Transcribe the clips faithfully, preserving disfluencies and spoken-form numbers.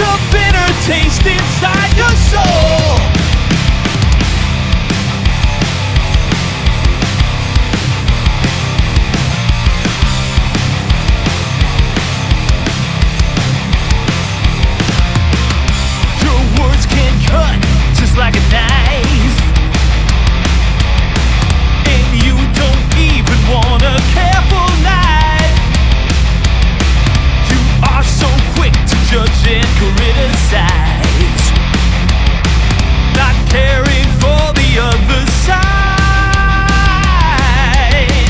a bitter taste inside your soul. Your words can cut just like a knife, and you don't even want a careful life. You are so quick to judge and criticize, not caring for the other side.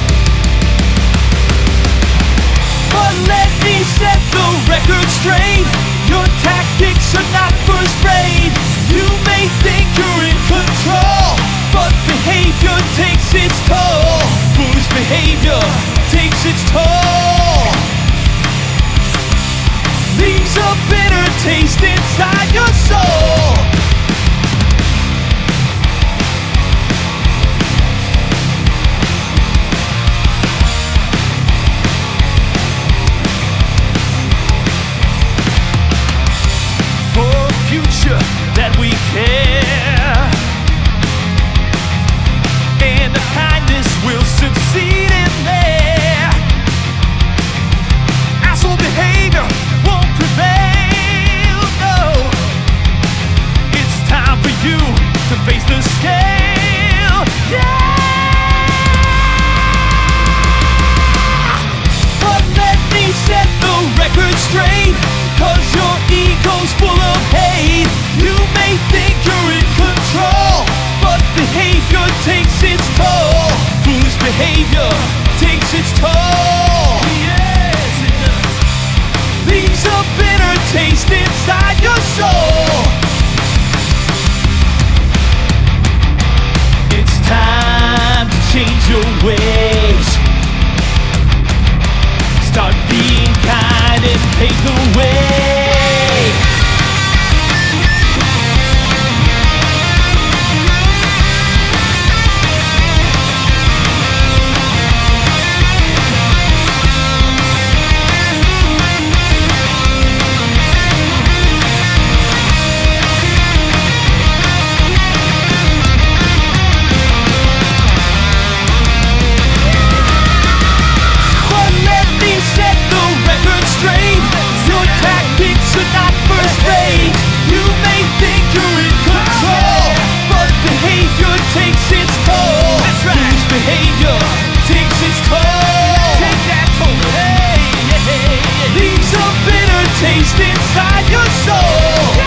But let me set the record straight. Your tactics are not first rate. You may think you're in control, but behavior takes its toll. Foolish behavior takes its toll. Leaves a bitter taste inside your soul. For a future that we care, and the kindness will succeed in there. Asshole behavior won't prevail, no. It's time for you to face the scale, yeah. But let me set the record straight, 'cause your ego's full of hate. You may think you're in control, but behavior takes its toll. Foolish behavior takes its toll. Yes, it does. Leaves a bitter taste inside your soul. It's time to change your ways. Start being kind and pave the way. But let me set the record straight. Your tactics are not first rate. You may think you're in control, but behavior takes its toll. That's right. Foolish behavior takes its toll. Take that toll. Hey, yeah, yeah, yeah. Leaves a bitter taste inside your soul.